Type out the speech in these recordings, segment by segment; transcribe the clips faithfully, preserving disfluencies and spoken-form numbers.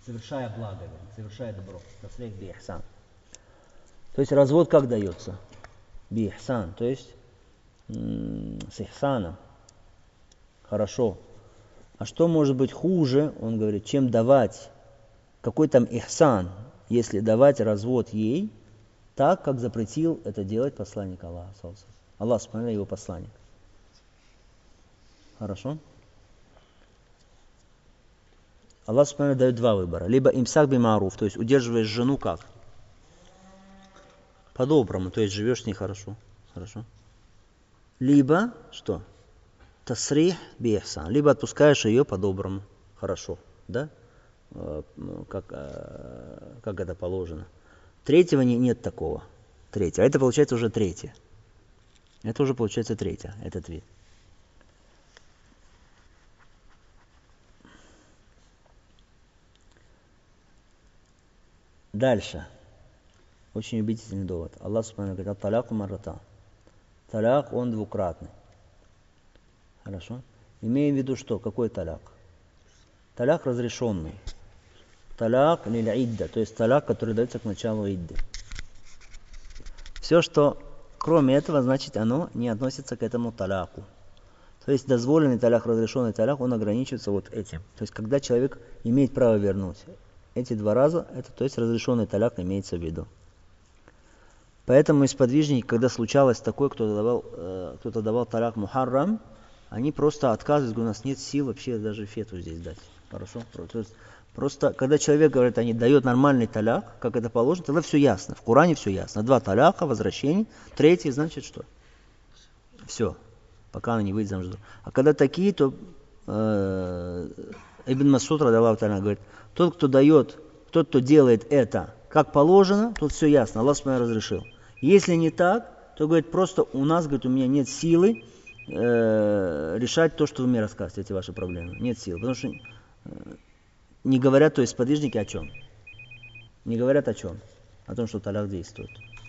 совершая благо, совершая добро. Тасрих би ихсан. То есть развод как дается? Би ихсан, то есть м- с ихсаном. Хорошо. А что может быть хуже, он говорит, чем давать, какой там ихсан, если давать развод ей, так, как запретил это делать посланник Аллаха. Аллах, вспоминает его посланник. Хорошо? Аллах вспоминает, дает два выбора. Либо имсак би маруф, то есть удерживаешь жену как? По-доброму, то есть живешь с ней хорошо. Хорошо? Либо, что? Тасрих би ихсан. Либо отпускаешь ее по-доброму. Хорошо. Да? Как, как это положено. Третьего не, нет такого. Третье. А это получается уже третье. Это уже получается третье, этот вид. Дальше. Очень убедительный довод. Аллах Субхану говорит, таляку маррата. Таляк, он двукратный. Хорошо? Имеем в виду что? Какой таляк? Таляк разрешенный. Таляк лиль-идда, то есть таляк, который дается к началу идды. Все, что кроме этого, значит, оно не относится к этому таляку. То есть дозволенный таляк, разрешенный таляк, он ограничивается вот этим. То есть когда человек имеет право вернуть эти два раза, это, то есть разрешенный таляк имеется в виду. Поэтому из сподвижников, когда случалось такое, кто-то давал, э, кто-то давал таляк мухаррам, они просто отказывают, говорят, у нас нет сил вообще даже фету здесь дать. Хорошо? То есть, просто, когда человек говорит, они дает нормальный таляк, как это положено, тогда все ясно. В Коране все ясно. Два таляка, возвращение. Третий, значит что? Все. Пока она не выйдет замуж. А когда такие, то э, Ибн Масуд радаллаху та'аля говорит, тот, кто дает, тот, кто делает это как положено, тут все ясно. Аллах субхану разрешил. Если не так, то, говорит, просто у нас, говорит, у меня нет силы э, решать то, что вы мне рассказываете, эти ваши проблемы. Нет сил. Потому что э, не говорят, то есть сподвижники о чем? Не говорят о чем? О том, что таляк действует.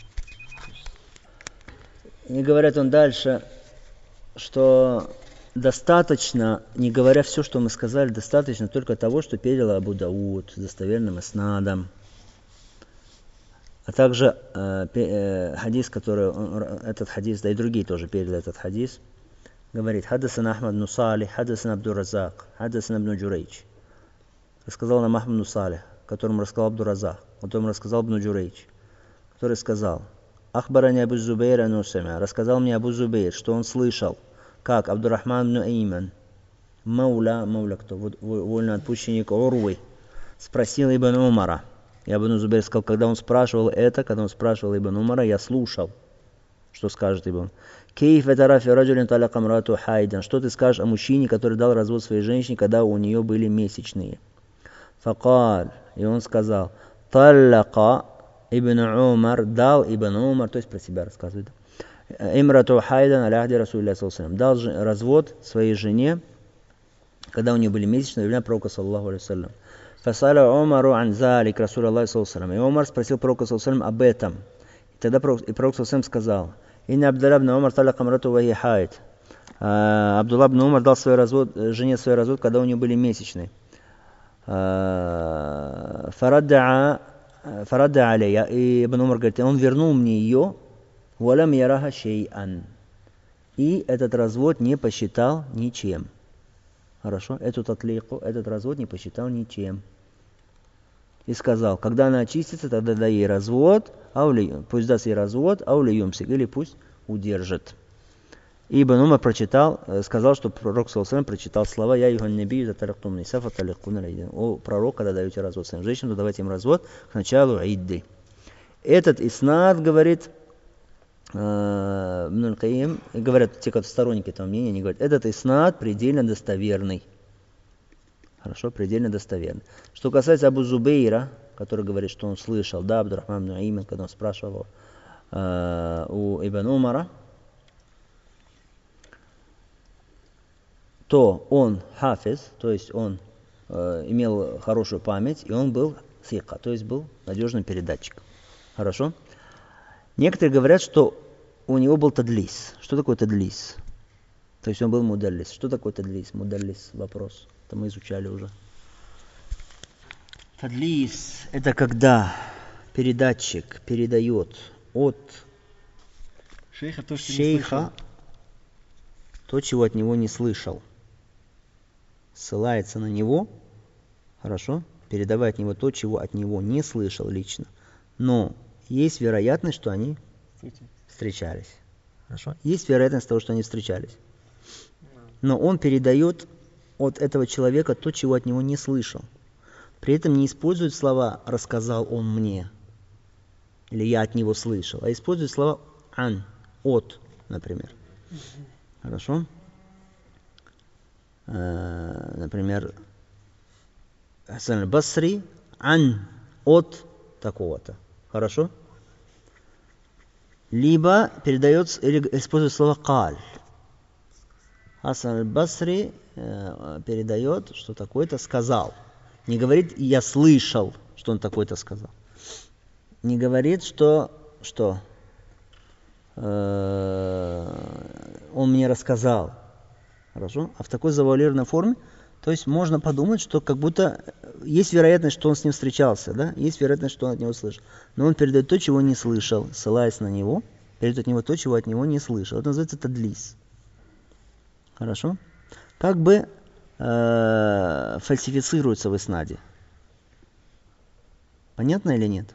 Не говорят он дальше, что достаточно, не говоря все, что мы сказали, достаточно только того, что передал Абу Дауд с достоверным иснадом. А также э, э, хадис, который, он, этот хадис, да и другие тоже передали этот хадис, говорит, хадасан Ахмад бн Салих, хадасан Абдур-Разак, хадасан ибн Джурейч. Рассказал нам Ахмад бн Салих, которому рассказал Абдур-Разак, которому рассказал ибн Джурейч, который сказал, Ахбарани Абу Зубейр анусамя, рассказал мне Абу Зубейр, что он слышал, как Абдуррахман бн Эйман, Мауля, Мауля кто, вольноотпущенник Урвы, спросил Ибн Умара. И Ибн Зубейр сказал, когда он спрашивал это, когда он спрашивал Ибн Умара, я слушал, что скажет Ибн. Кейф этарафи раджулин таляка мрату хайдан. Что ты скажешь о мужчине, который дал развод своей женщине, когда у нее были месячные? Факаль. И он сказал, таляка Ибн Умар, дал Ибн Умар, то есть про себя рассказывает. Имрату хайдан аляхди Расулилля саллаллаху алейхи ва саллям. Дал развод своей жене, когда у нее были месячные, во время пророка саллаллаху алейхи ва саллям. Фасаля Умару ан залик Расул Аллах саллаллаху алейхи ва саллям. И Умар спросил пророка саллаллаху алейхи ва саллям об этом. И тогда пророк, и пророк саллаллаху алейхи ва саллям сказал, инна Абдулла бн Умар таляка мрату ва хия хайд. Абдулла бн Умар дал свой развод, жене свой развод, когда у нее были месячные. Фарадда алейя. И Ибн Умар говорит, он вернул мне ее, валам яраха шей'ан. И этот развод не посчитал ничем. Хорошо? Эту татлику, этот развод не посчитал ничем. И сказал, когда она очистится, тогда дай ей развод, аули, пусть даст ей развод, аули юмсик, или пусть удержит. И Ибн Умар прочитал, сказал, что пророк саллаллаху алейхи ва саллям прочитал слова «Я юхан набию за талактум нисафа таликуна лайдин». О, пророк, когда даете развод своим женщинам, то давайте им развод к началу идды. Этот иснад, говорит Ибн аль-Каим, говорят те, кто сторонники этого мнения, они говорят, этот иснад предельно достоверный. Хорошо, предельно достоверный. Что касается Абу Зубейра, который говорит, что он слышал, да, Абдуррахман бн Эйман, когда он спрашивал э, у Ибн Умара, то он хафиз, то есть он э, имел хорошую память, и он был сика, то есть был надежным передатчиком. Хорошо? Некоторые говорят, что у него был тадлис. Что такое тадлис? То есть он был мудаллис. Что такое тадлис? Мудаллис. Вопрос. Это мы изучали уже. Тадлис – это когда передатчик передает от Шейха то, что шейха то, чего от него не слышал. Ссылается на него, хорошо, передавая от него то, чего от него не слышал лично. Но есть вероятность, что они встречались. Хорошо? Есть вероятность того, что они встречались. Но он передает от этого человека то, чего от него не слышал. При этом не использует слова «рассказал он мне» или «я от него слышал», а использует слова «ан», «от», например. Хорошо? Например, Хасан аль-Басри «ан», «от» такого-то. Хорошо? Либо передается или использует слово «каль». Хасан аль-Басри передает, что такой-то сказал. Не говорит «я слышал», что он такой-то сказал. Не говорит, что, что э, он мне рассказал. Хорошо? А в такой завуалированной форме, то есть можно подумать, что как будто есть вероятность, что он с ним встречался, да? Есть вероятность, что он от него слышал. Но он передает то, чего не слышал, ссылаясь на него, передает от него то, чего от него не слышал. Это называется тадлис. Хорошо? Как бы э, фальсифицируется в иснаде. Понятно или нет?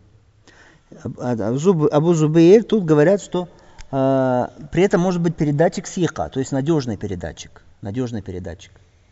Абу Зубейр тут говорят, что э, при этом может быть передатчик сиха, то есть надежный передатчик. Надежный передатчик.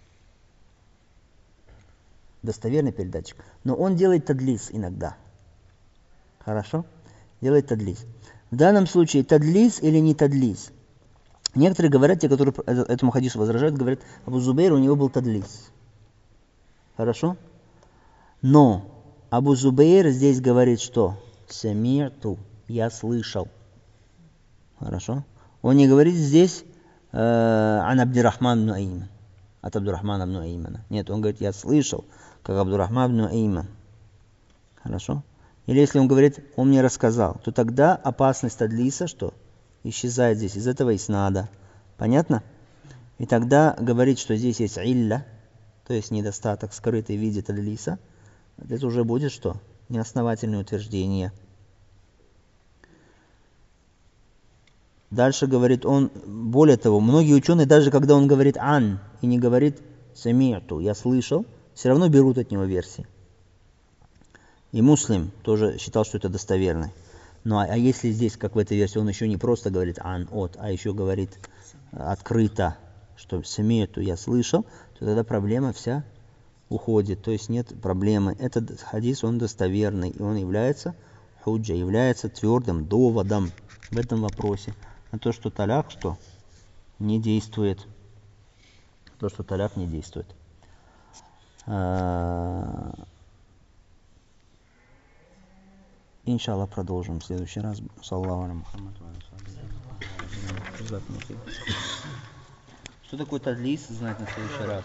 Достоверный передатчик. Но он делает тадлис иногда. Хорошо? Делает тадлис. В данном случае тадлис или не тадлис? Некоторые говорят, те, которые этому хадису возражают, говорят, Абу Зубейр, у него был тадлис. Хорошо? Но Абу Зубейр здесь говорит, что самирту, я слышал. Хорошо? Он не говорит здесь ан Абдурахман ибн Аиман. От Абдурахмана ибн Аимана. Нет, он говорит, я слышал, как Абдурахман ибн Аиман. Хорошо? Или если он говорит, он мне рассказал, то тогда опасность тадлиса, что? Исчезает здесь, из этого иснада. Понятно? И тогда говорит, что здесь есть илля, то есть недостаток, скрытый в виде тадлиса. Это уже будет что? Неосновательное утверждение. Дальше говорит он, более того, многие ученые, даже когда он говорит ан и не говорит сами'ту, я слышал, все равно берут от него версии. И Муслим тоже считал, что это достоверно. Ну, а, а если здесь, как в этой версии, он еще не просто говорит ан, от, а еще говорит открыто, что сами'ту я слышал, то тогда проблема вся уходит, то есть нет проблемы. Этот хадис, он достоверный, и он является худжа, является твердым доводом в этом вопросе. На то, что таляк, что не действует. То, что таляк не действует. Иншаллах, продолжим в следующий раз. Саллаху аля Мухаммад. Что такое тадлис, знать на следующий раз.